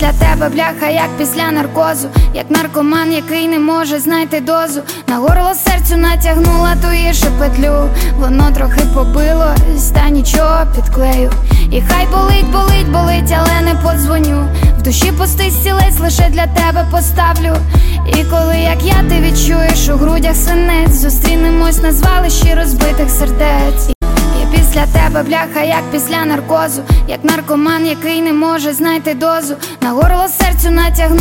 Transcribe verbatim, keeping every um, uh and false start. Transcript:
після тебе, бляха, як після наркозу, як наркоман, який не може знайти дозу. На горло серцю натягнула туїше петлю, воно трохи побилось, та нічого, підклею. І хай болить, болить, болить, але не подзвоню. В душі пустий стілець лише для тебе поставлю. І коли, як я, ти відчуєш у грудях свинець, зустрінемось на звалищі розбитих сердець. Я після тебе, бляха, як після наркозу, як наркоман, який не може знайти дозу. На горло серцю натягну